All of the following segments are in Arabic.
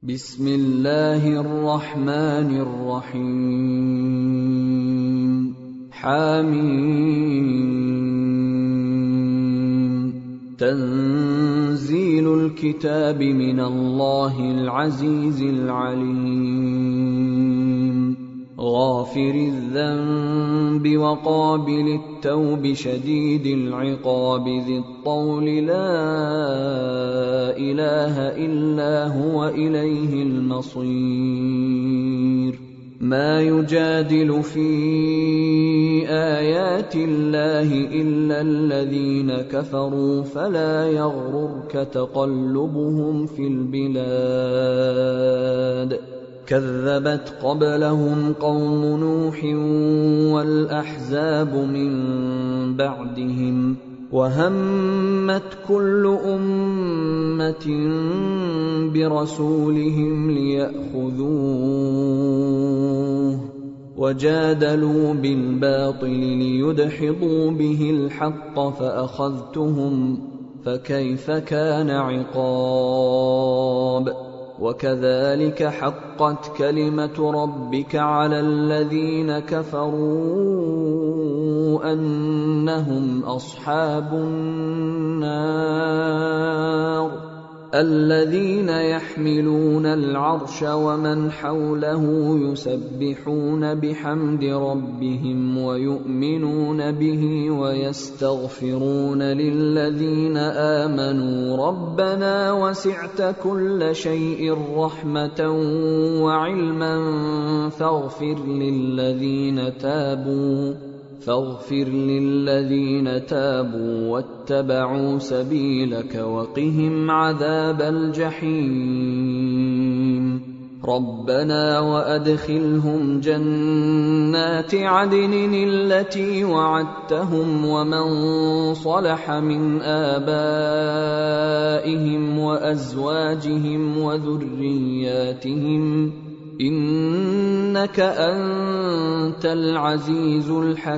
بسم الله الرحمن الرحيم حميم تنزيل الكتاب من الله العزيز العليم غافر الذنب وقابل التوب شديد العقاب ذي الطول لا إله إلا هو إليه المصير ما يجادل في آيات الله إلا الذين كفروا فلا يغررك تقلبهم في البلاد كذبت قبلهم قوم نوح والأحزاب من بعدهم وهمت كل أمة برسولهم ليأخذوه وجادلوا بالباطل ليدحضوا به الحق فأخذتهم فكيف كان عقاب وكذلك حقت كلمة ربك على الذين كفروا أنهم أصحاب النار الذين يحملون العرش ومن حوله يسبحون بحمد ربهم ويؤمنون به ويستغفرون للذين آمنوا ربنا وسعت كل شيء رحمة وعلما فاغفر للذين تابوا واتبعوا سبيلك وقهم عذاب الجحيم ربنا وأدخلهم جنات عدن التي وعدتهم ومن صلح من آبائهم وأزواجهم وذرياتهم إنك أنت العزيز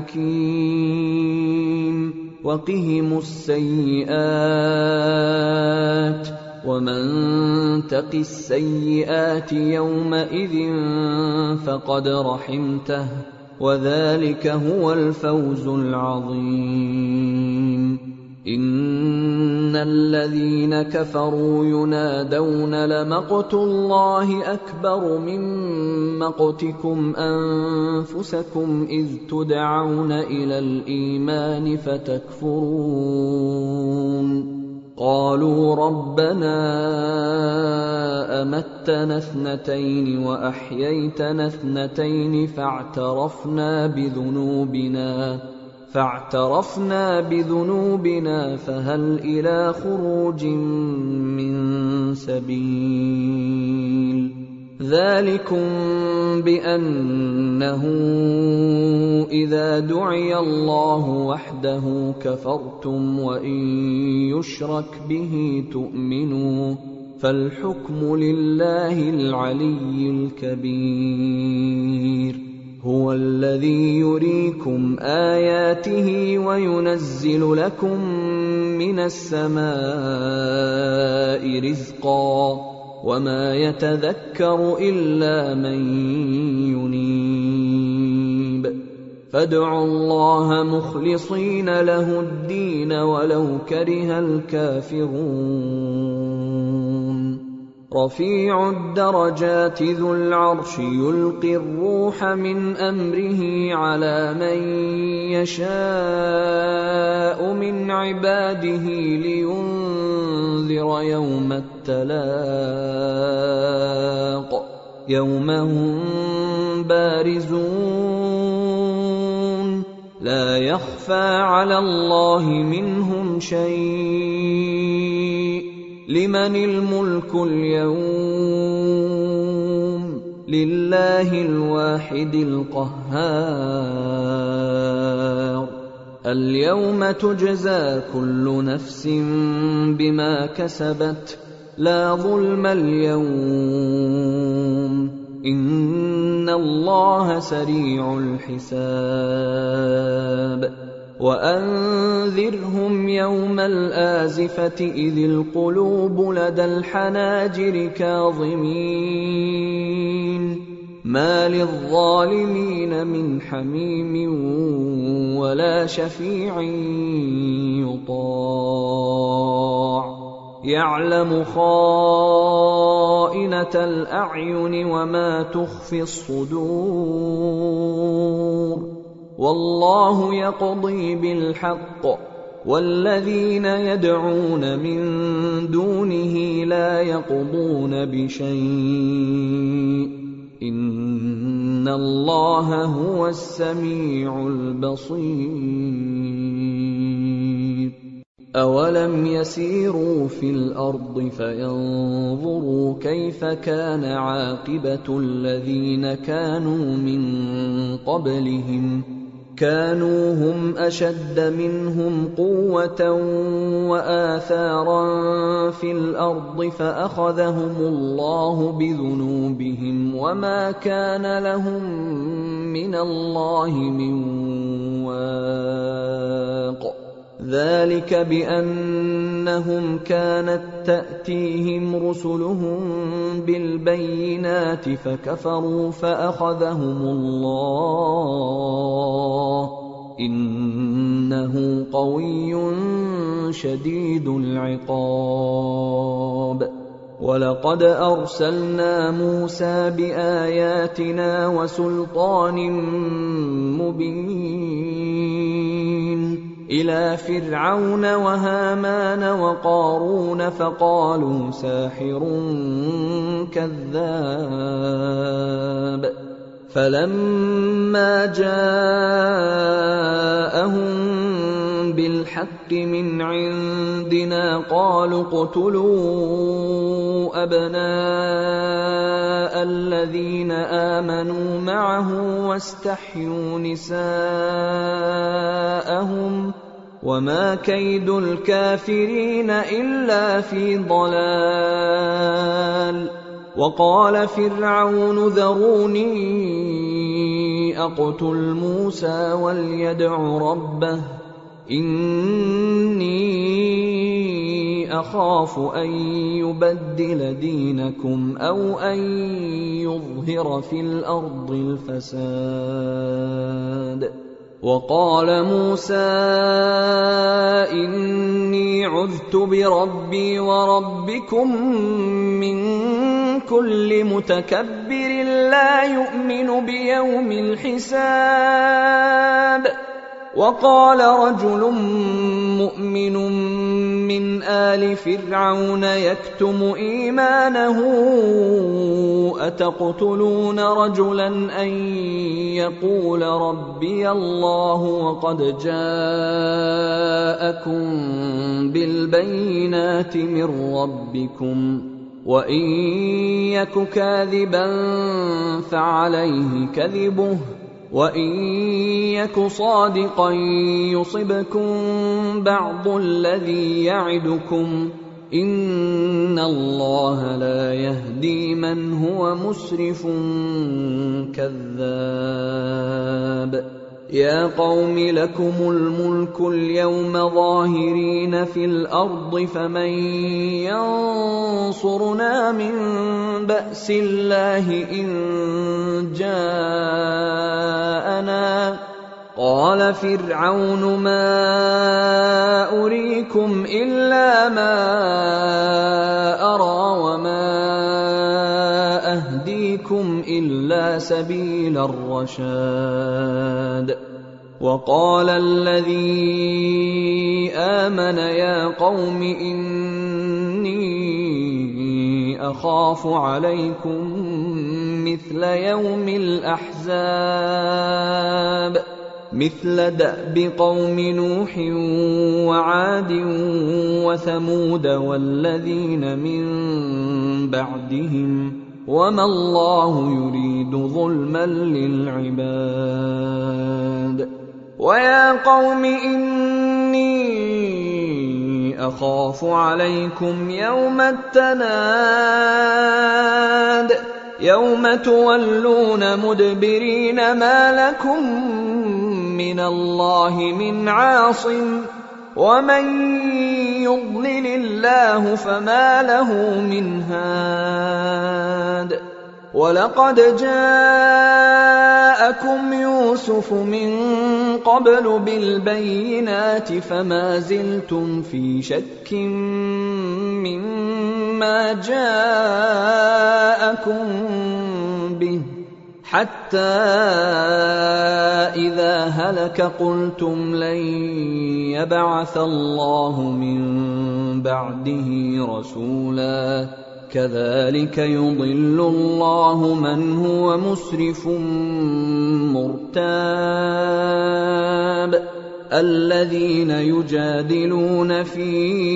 الحكيم وقهم السيئات ومن تق السيئات يومئذ فقد رحمته وذلك هو الفوز العظيم إن الذين كفروا ينادون لمقت الله أكبر من مقتكم أنفسكم إذ تدعون إلى الإيمان فتكفرون قالوا ربنا أمتنا اثنتين وأحييتنا اثنتين فاعترفنا بذنوبنا فهل إلى خروج من سبيل ذلكم بأنه إذا دعي الله وحده كفرتم وإن يشرك به تؤمنوا فالحكم لله العلي الكبير هو الذي يريكم آياته وينزل لكم من السماء رزقا وما يتذكر إلا من ينيب فادعوا الله مخلصين له الدين ولو كره الكافرون رفيع الدرجات ذو العرش يلقي الروح من أمره على من يشاء من عباده لينذر يوم التلاق يوم هم بارزون لا يخفى على الله منهم شيء لمن الملك اليوم لله الواحد القهار اليوم تجزى كل نفس بما كسبت لا ظلم اليوم إن الله سريع الحساب وأنذرهم يوم الآزفة إذ القلوب لدى الحناجر كاظمين ما للظالمين من حميم ولا شفيع يطاع يعلم خائنة الأعين وما تخفي الصدور والله يقضي بالحق والذين يدعون من دونه لا يقضون بشيء إن الله هو السميع البصير أولم يسيروا في الأرض فينظروا كيف كان عاقبة الذين كانوا من قبلهم كانوا هم أشد منهم قوة وآثارا في الأرض فأخذهم الله بذنوبهم وما كان لهم من الله من واق ذلك بأنهم كانت تأتيهم رسلهم بالبينات فكفروا فأخذهم الله إنه قوي شديد العقاب ولقد أرسلنا موسى بآياتنا وسلطان مبين إلى فرعون وهامان وقارون فقالوا ساحر كذاب فلما جاءهم بالحق من عندنا قالوا اقتلوا أبناء الذين آمنوا معه واستحيوا نساءهم وما كيد الكافرين إلا في ضلال وقال فرعون ذروني أقتل موسى وليدع ربه إني أخاف أن يبدل دينكم أو أن يظهر في الأرض الفساد وقال موسى إني عذت بربي وربكم من كل متكبر لا يؤمن بيوم الحساب وقال رجل مؤمن من آل فرعون يكتم إيمانه أتقتلون رجلا أن يقول ربي الله وقد جاءكم بالبينات من ربكم وإن يك كاذبا فعليه كذبه وإن يك صادقا يصبكم بعض الذي يعدكم إن الله لا يهدي من هو مسرف كذاب يا قوم لكم الملك اليوم ظاهرين في الأرض فمن ينصرنا من بأس الله إن جاءنا قال فرعون ما أريكم إلا ما أرى وما أهديكم إلا سبيل الرشاد وقال الذي آمن يا قوم إني أخاف عليكم مثل يوم الأحزاب مثل دأب قوم نوح وعاد وثمود والذين من بعدهم وما الله يريد ظلما للعباد ويا قوم إني أخاف عليكم يوم التناد يوم تولون مدبرين ما لكم من الله من عاصم ومن يضلل الله فما له من هاد ولقد جاءكم يوسف من قبل بالبينات فما زلتم في شك مما جاءكم به حتى إذا هلك قلتم لن يبعث الله من بعده رسولا كذلك يضل الله من هو مسرف مرتاب الذين يجادلون في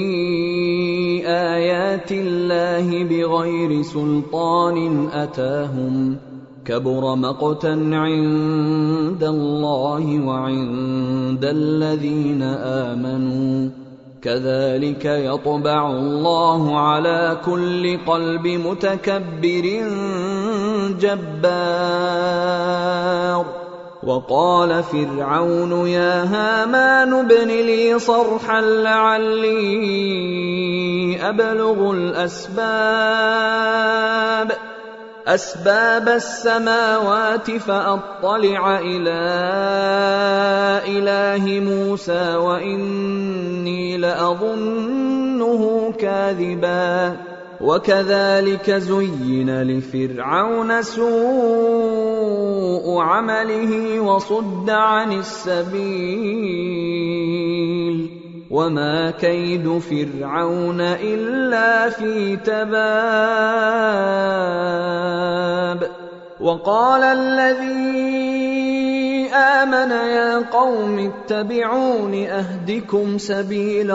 آيات الله بغير سلطان أتاهم كبر مقتا عند الله وعند الذين آمنوا كذلك يطبع الله على كل قلب متكبر جبار وقال فرعون يا هامان ابن لي صرحا لعلي أبلغ أسباب السماوات فأطلع إلى إله موسى وإني لأظنه كاذبا وكذلك زين لفرعون سوء عمله وصد عن السبيل وما كيد فرعون إلا في تباب وقال الذي آمن يا قوم اتبعون أهدكم سبيل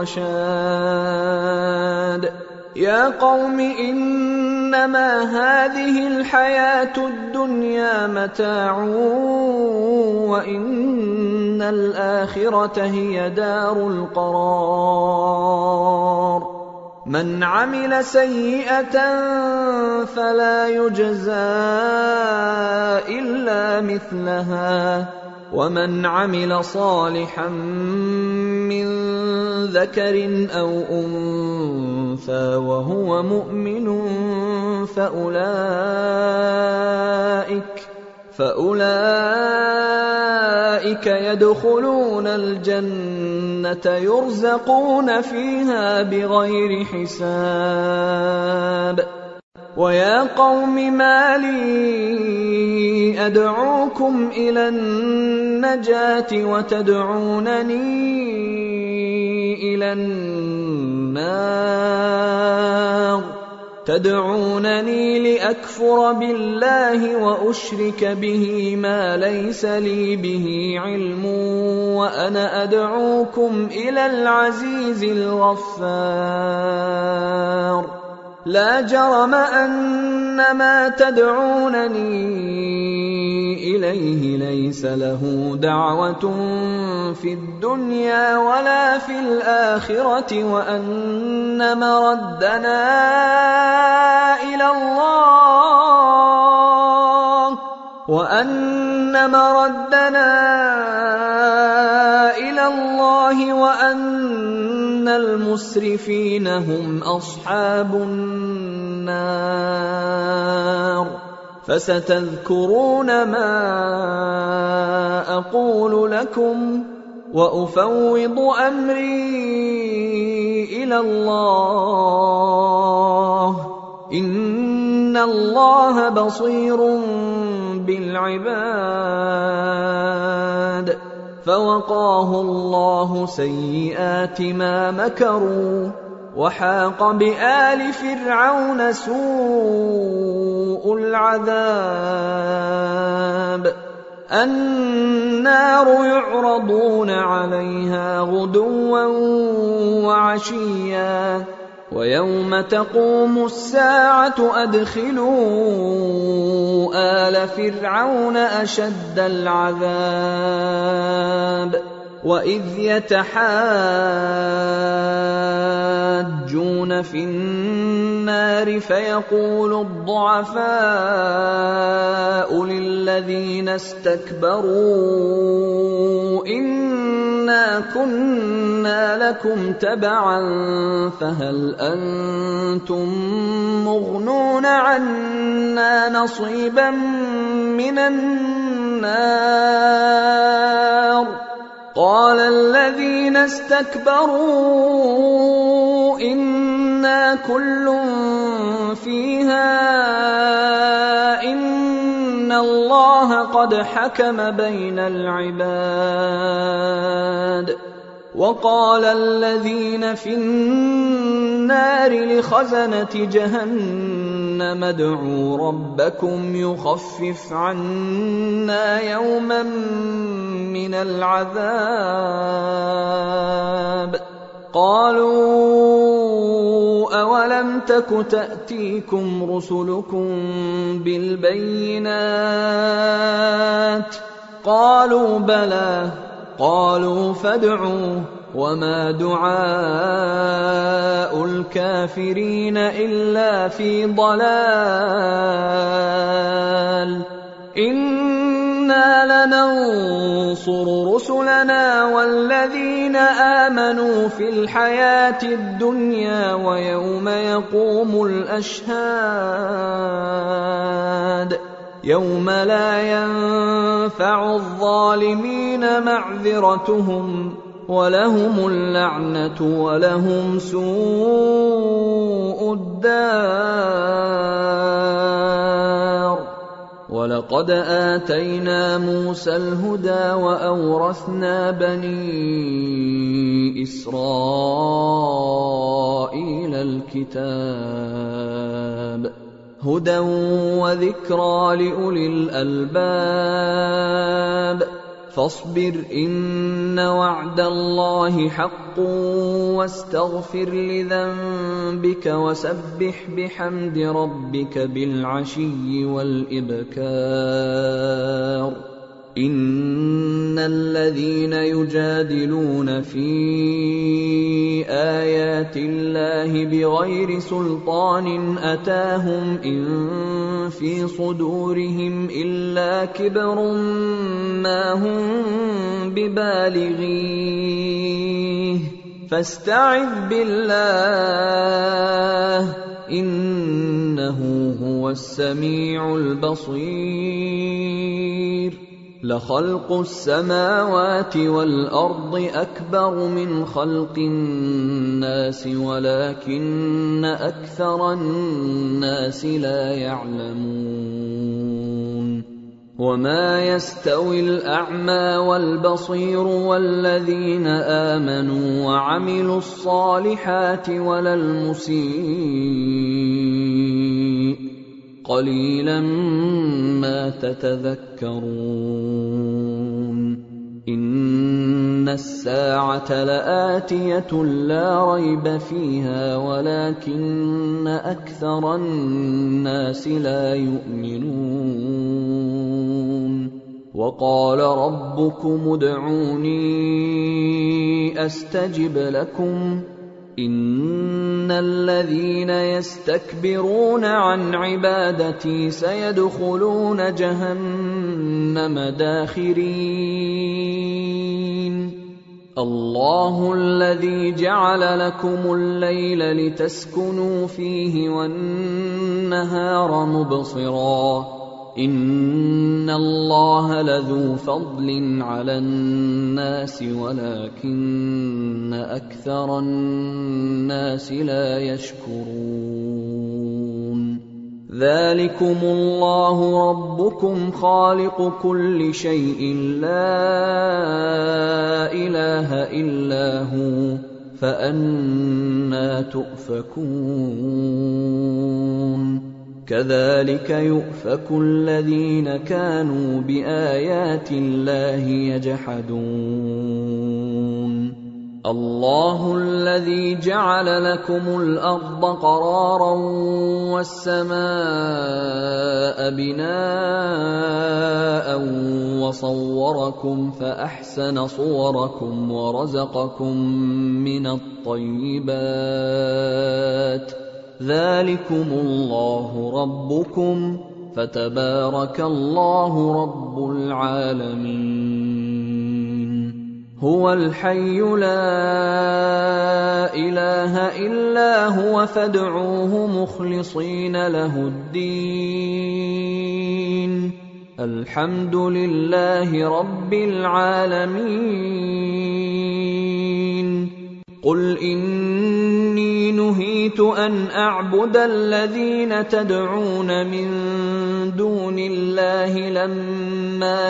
الرشاد يا قوم إنما هذه الحياة الدنيا متاع وإن الآخرة هي دار القرار من عمل سيئة فلا يجزى إلا مثلها ومن عمل صالحا من ذكر أو أنثى وهو مؤمن فأولئك يدخلون الجنة يرزقون فيها بغير حساب ويا قوم ما لي أدعوكم إلى النجاة وتدعونني إلى النار تدعونني لأكفر بالله وأشرك به ما ليس لي به علم وأنا أدعوكم إلى العزيز الغفار لا جرم أن ما تدعونني إليه ليس له دعوة في الدنيا ولا في الآخرة وأن مردنا إلى الله وأن المسرفين هم أصحاب النار فستذكرون ما أقول لكم وأفوض أمري إلى الله إن الله بصير بالعباد فوقاه الله سيئات ما مكروا وحاق بآل فرعون سوء العذاب النار يعرضون عليها غدوا وعشيا ويوم تقوم الساعة أدخلوا آل فرعون أشد العذاب وَإِذْ يَتَحَاجُّونَ فِي النَّارِ فَيَقُولُ الضُّعَفَاءُ لِلَّذِينَ اسْتَكْبَرُوا إِنَّا كُنَّا لَكُمْ تَبَعًا فَهَلْ أَنتُم مُّغْنُونَ عَنَّا نَصِيبًا مِّنَ النَّارِ قَالَ الَّذِينَ اسْتَكْبَرُوا إِنَّا كُلٌّ فِيهَا إِنَّ اللَّهَ قَدْ حَكَمَ بَيْنَ الْعِبَادِ وَقَالَ الَّذِينَ فِي النَّارِ لِخَزَنَةِ جَهَنَّمَ ادْعُوا رَبَّكُمْ يُخَفِّفْ عَنَّا يَوْمًا مِّنَ الْعَذَابِ قَالُوا أَوَلَمْ تَكُ تَأْتِيكُمْ رُسُلُكُم بِالْبَيِّنَاتِ قَالُوا بَلَىٰ قَالُوا فَادْعُوا وَمَا دُعَاءُ الْكَافِرِينَ إِلَّا فِي ضَلَالٍ إِنَّا لَنَنصُرُ رُسُلَنَا وَالَّذِينَ آمَنُوا فِي الْحَيَاةِ الدُّنْيَا وَيَوْمَ يَقُومُ الْأَشْهَادُ يَوْمَ لَا يَنفَعُ الظَّالِمِينَ مَعْذِرَتُهُمْ وَلَهُمُ اللَّعْنَةُ وَلَهُمْ سُوءُ الدَّارِ وَلَقَدْ آتَيْنَا مُوسَى الْهُدَىٰ وَأَوْرَثْنَا بَنِي إِسْرَائِيلَ الْكِتَابَ هُدًى وَذِكْرَىٰ لِأُولِي الْأَلْبَابِ فاصبر إن وعد الله حق واستغفر لذنبك وسبح بحمد ربك بالعشي والإبكار إن الذين يجادلون في آيات الله بغير سلطان أتاهم إن في صدورهم إلا كبر ما هم ببالغيه فاستعذ بالله إنه هو السميع البصير لخلق السماوات والأرض أكبر من خلق الناس ولكن أكثر الناس لا يعلمون وما يستوي الأعمى والبصير والذين آمنوا وعملوا الصالحات ولا المسيء قليلا ما تتذكرون إن الساعة لآتية لا ريب فيها ولكن أكثر الناس لا يؤمنون وقال ربكم ادعوني أستجب لكم إن الذين يستكبرون عن عبادتي سيدخلون جهنم داخرين الله الذي جعل لكم الليل لتسكنوا فيه والنهار مبصرا إن الله لذو فضل على الناس ولكن أكثر الناس لا يشكرون ذلكم الله ربكم خالق كل شيء لا إله إلا هو فأنى تؤفكون كذلك يؤفك الذين كانوا بآيات الله يجحدون الله الذي جعل لكم الأرض قرارا والسماء بناء وصوركم فأحسن صوركم ورزقكم من الطيبات ذلكم الله ربكم فتبارك الله رب العالمين هو الحي لا إله إلا هو فادعوه مخلصين له الدين الحمد لله رب العالمين قل إني نهيت أن أعبد الذين تدعون من دون الله لما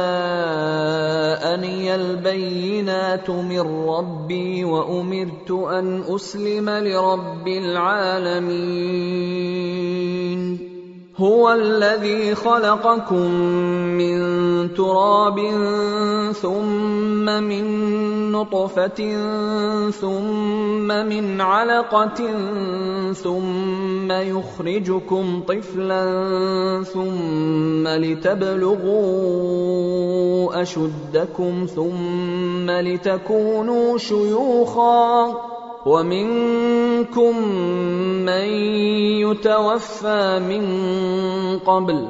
جاءني البينات من ربي وأمرت أن أسلم لرب العالمين هو الذي خلقكم من تراب ثم من نطفة ثم من علقة ثم يخرجكم طفلا ثم لتبلغوا أشدكم ثم لتكونوا شيوخا ومنكم من يتوفى من قبل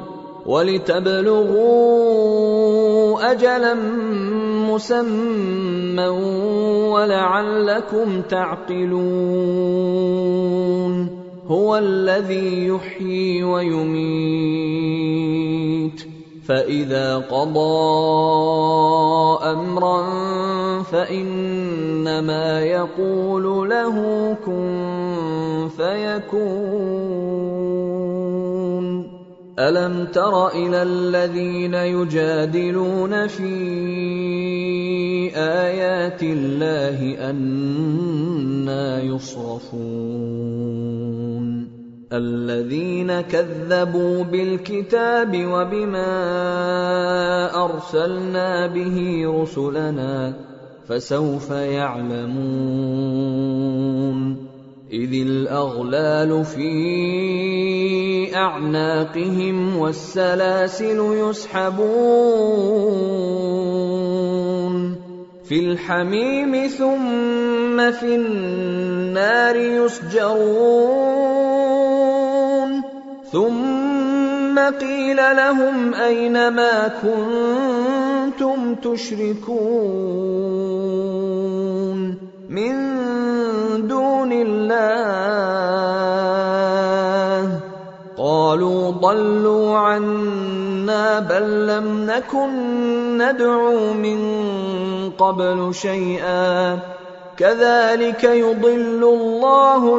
ولتبلغوا أجلا مسمى ولعلكم تعقلون هو الذي يحيي ويميت فإذا قضى أمرا فإنما يقول له كن فيكون ألم تر إلى الذين يجادلون في آيات الله أنى يصرفون الذين كذبوا بالكتاب وبما أرسلنا به رسلنا فسوف يعلمون إذ الأغلال في أعناقهم والسلاسل يسحبون في الحميم ثم في النار يسجرون ثم قيل لهم أين ما كنتم تشركون من دون الله قالوا ضلوا عنا بل لم نكن ندعو من قبل شيئا كذلك يضل الله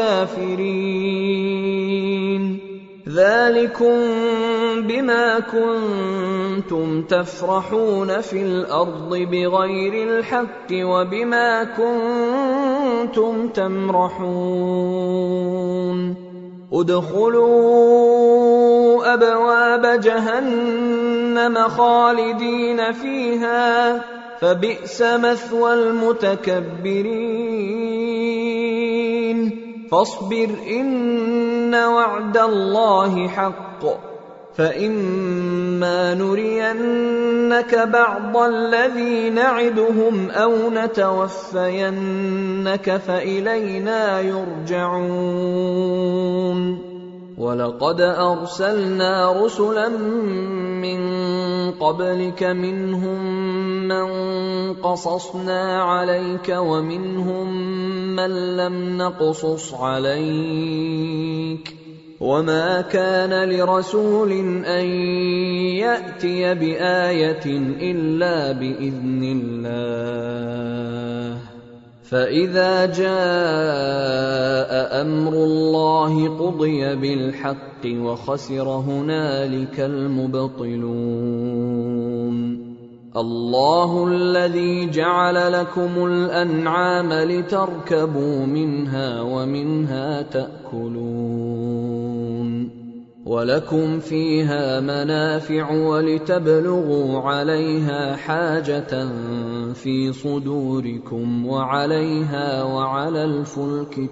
الكافرين ذلكم بما كنتم تفرحون في الأرض بغير الحق وبما كنتم تمرحون ادخلوا أبواب جهنم خالدين فيها فبئس مثوى المتكبرين فاصبر إن وعد الله حق فإما نرينك بعض الذي نعدهم أو نتوفينك فإلينا يرجعون ولقد أرسلنا رسلا من قبلك منهم من قصصنا عليك ومنهم من لم نقصص عليك وما كان لرسول أن يأتي بآية إلا بإذن الله فإذا جاء أمر الله قضي بالحق وخسر هنالك المبطلون الله الذي جعل لكم الأنعام لتركبوا منها ومنها تأكلون وَلَكُمْ فِيهَا مَنَافِعُ وَلِتَبْلُغُوا عَلَيْهَا حَاجَةً فِي صُدُورِكُمْ وَعَلَيْهَا وَعَلَى الْفُلْكِ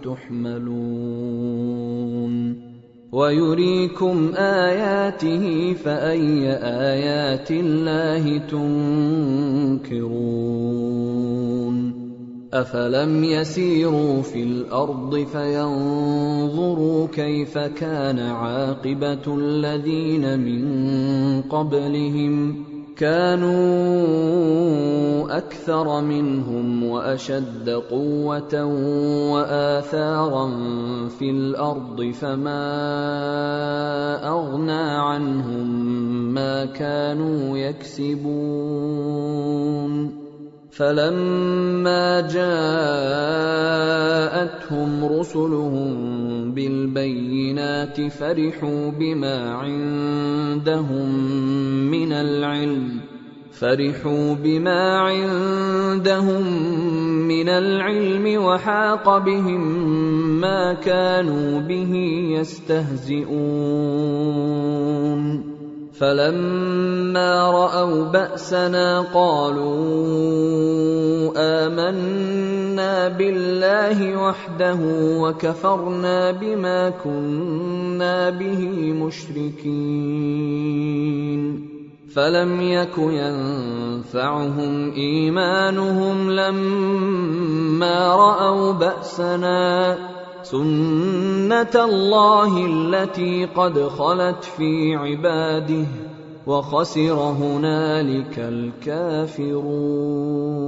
تُحْمَلُونَ وَيُرِيكُمْ آيَاتِهِ فَأَيَّ آيَاتِ اللَّهِ تُنكِرُونَ أَفَلَمْ يَسِيرُوا فِي الْأَرْضِ فَيَنظُرُوا كَيْفَ كَانَ عَاقِبَةُ الَّذِينَ مِن قَبْلِهِمْ كَانُوا أَكْثَرَ مِنْهُمْ وَأَشَدَّ قُوَّةً وَآثَارًا فِي الْأَرْضِ فَمَا أَغْنَىٰ عَنْهُم مَّا كَانُوا يَكْسِبُونَ فَلَمَّا جَاءَتْهُمْ رُسُلُهُم بِالْبَيِّنَاتِ فَرِحُوا بِمَا عِندَهُم مِّنَ الْعِلْمِ وَحَاقَ بِهِم مَّا كَانُوا بِهِ يَسْتَهْزِئُونَ فَلَمَّا رَأَوْا بَأْسَنَا قَالُوا آمَنَّا بِاللَّهِ وَحْدَهُ وَكَفَرْنَا بِمَا كُنَّا بِهِ مُشْرِكِينَ فَلَمْ يَكُ يَنفَعُهُمْ إِيمَانُهُمْ لَمَّا رَأَوْا بَأْسَنَا سُنَّتَ اللَّهِ الَّتِي قَدْ خَلَتْ فِي عِبَادِهِ وَخَسِرَ هُنَالِكَ الْكَافِرُونَ